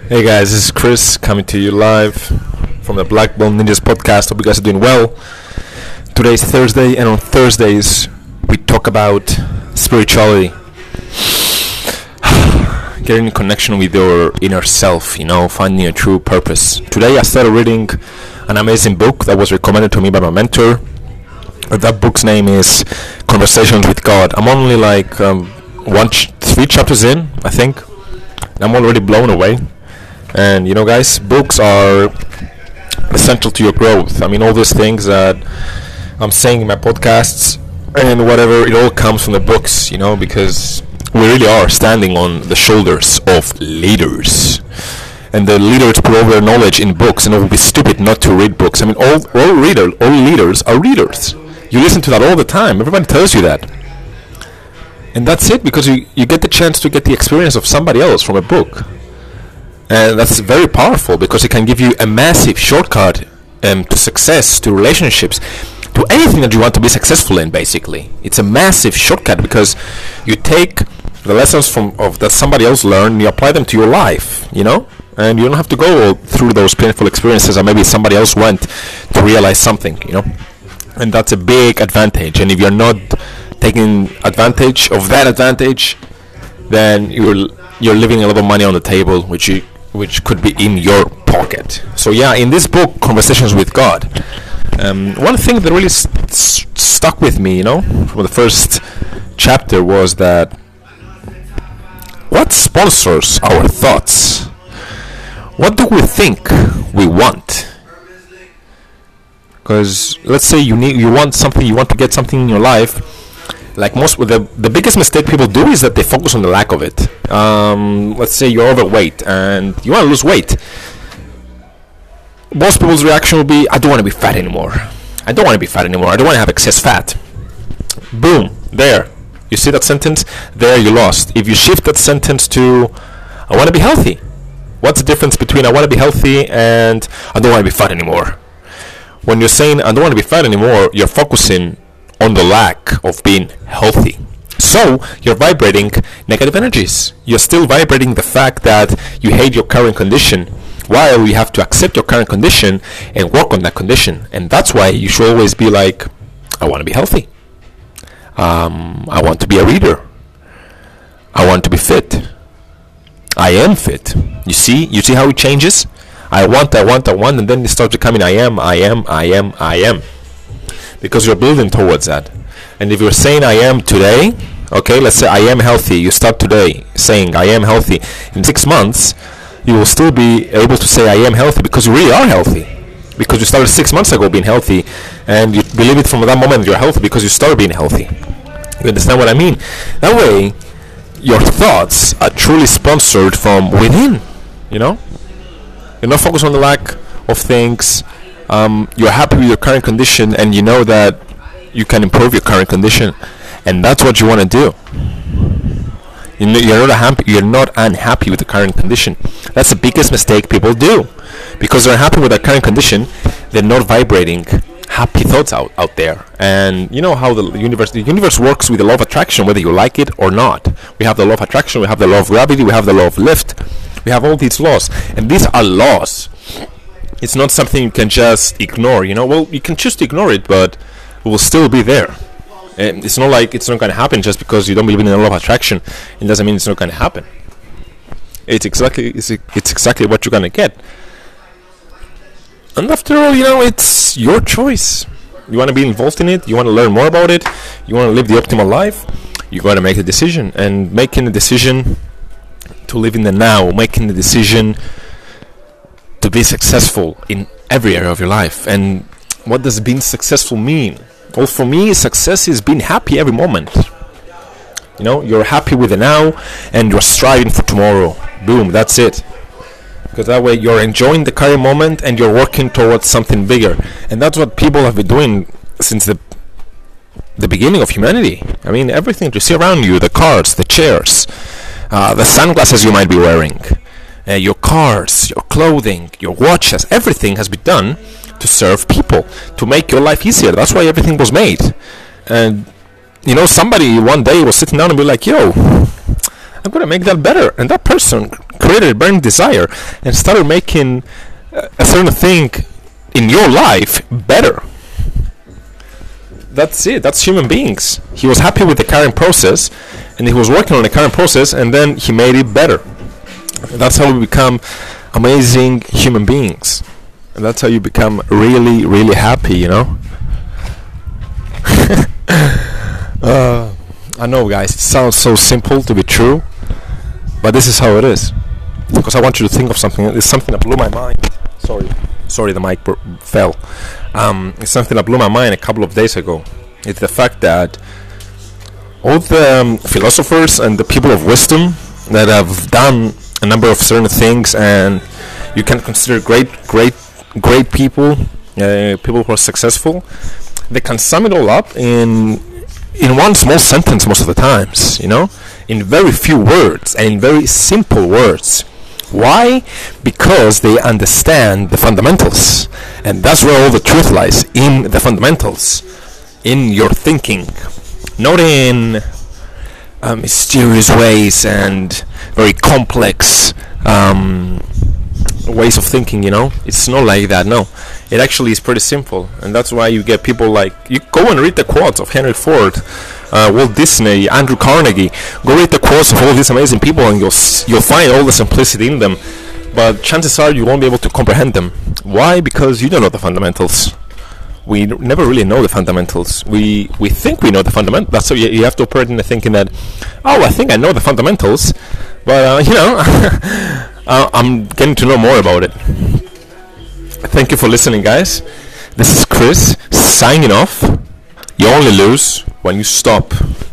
Hey guys, this is Chris coming to you live from the Black Belt Ninjas podcast. Hope you guys are doing well. Today's Thursday, and on Thursdays we talk about spirituality, getting in connection with your inner self, finding a true purpose. Today I started reading an amazing book that was recommended to me by my mentor. That book's name is Conversations with God. I'm only like 3 chapters in, I think, and I'm already blown away. And guys, books are essential to your growth. I mean, all these things that I'm saying in my podcasts and whatever, it all comes from the books, because we really are standing on the shoulders of leaders. And the leaders put all their knowledge in books, and it would be stupid not to read books. I mean, all leaders are readers. You listen to that all the time. Everybody tells you that. And that's it, because you get the chance to get the experience of somebody else from a book. And that's very powerful, because it can give you a massive shortcut to success, to relationships, to anything that you want to be successful in. Basically, it's a massive shortcut, because you take the lessons that somebody else learned and you apply them to your life, and you don't have to go through those painful experiences that maybe somebody else went to realize something, and that's a big advantage. And if you're not taking advantage of that advantage, then you're leaving a lot of money on the table, which could be in your pocket. So yeah, in this book, Conversations with God, one thing that really stuck with me, from the first chapter, was that what sponsors our thoughts? What do we think we want? Because let's say you want something, you want to get something in your life. Like the biggest mistake people do is that they focus on the lack of it. Let's say you're overweight and you want to lose weight. Most people's reaction will be, I don't want to be fat anymore. I don't want to be fat anymore. I don't want to have excess fat. Boom. There. You see that sentence? There, you lost. If you shift that sentence to, I want to be healthy. What's the difference between I want to be healthy and I don't want to be fat anymore? When you're saying I don't want to be fat anymore, you're focusing on the lack of being healthy. So you're vibrating negative energies. You're still vibrating the fact that you hate your current condition, while you have to accept your current condition and work on that condition. And that's why you should always be like, I want to be healthy. I want to be a reader. I want to be fit. I am fit. You see how it changes? I want, and then it starts becoming I am. Because you're building towards that. And if you're saying I am today, okay, let's say I am healthy, you start today saying I am healthy. In 6 months, you will still be able to say I am healthy, because you really are healthy. Because you started 6 months ago being healthy, and you believe it from that moment you're healthy because you started being healthy. You understand what I mean? That way, your thoughts are truly sponsored from within. You're not focused on the lack of things. You're happy with your current condition, and you know that you can improve your current condition, and that's what you want to do. You're not unhappy with the current condition. That's the biggest mistake people do, because they're unhappy with their current condition. They're not vibrating happy thoughts out there. And you know how the universe works with the law of attraction, whether you like it or not. We have the law of attraction, we have the law of gravity, we have the law of lift. We have all these laws, and these are laws. It's not something you can just ignore, Well, you can choose to ignore it, but it will still be there. And it's not like it's not going to happen just because you don't believe in the law of attraction. It doesn't mean it's not going to happen. It's exactly what you're going to get. And after all, it's your choice. You want to be involved in it. You want to learn more about it. You want to live the optimal life. You got to make a decision. And making the decision to live in the now, making the decision to be successful in every area of your life. And what does being successful mean? Well, for me, success is being happy every moment. You're happy with the now, and you're striving for tomorrow. Boom, that's it. Because that way you're enjoying the current moment and you're working towards something bigger. And that's what people have been doing since the beginning of humanity. I mean, everything you see around you, the cars, the chairs, the sunglasses you might be wearing, your cars, your clothing, your watches, everything has been done to serve people, to make your life easier. That's why everything was made. And somebody one day was sitting down and be like, yo, I'm gonna make that better. And that person created a burning desire and started making a certain thing in your life better. That's it. That's human beings. He was happy with the current process, and he was working on the current process, and then he made it better. That's how we become amazing human beings, and that's how you become really, really happy. You know. I know, guys. It sounds so simple to be true, but this is how it is. Because I want you to think of something. It's something that blew my mind. Sorry, the mic fell. It's something that blew my mind a couple of days ago. It's the fact that all the philosophers and the people of wisdom that have done a number of certain things, and you can consider great people, people who are successful, they can sum it all up in one small sentence most of the times, you know, in very few words and in very simple words. Why? Because they understand the fundamentals, and that's where all the truth lies, in the fundamentals, in your thinking, not in mysterious ways and very complex ways of thinking. You know, it's not like that. No, it actually is pretty simple, and that's why you get people like, you go and read the quotes of Henry Ford, Walt Disney, Andrew Carnegie. Go read the quotes of all these amazing people, and you'll find all the simplicity in them. But chances are you won't be able to comprehend them. Why? Because you don't know the fundamentals. We never really know the fundamentals. We think we know the fundamentals. That's so you have to operate in the thinking that, oh, I think I know the fundamentals, but you know, I'm getting to know more about it. Thank you for listening, guys. This is Chris signing off. You only lose when you stop.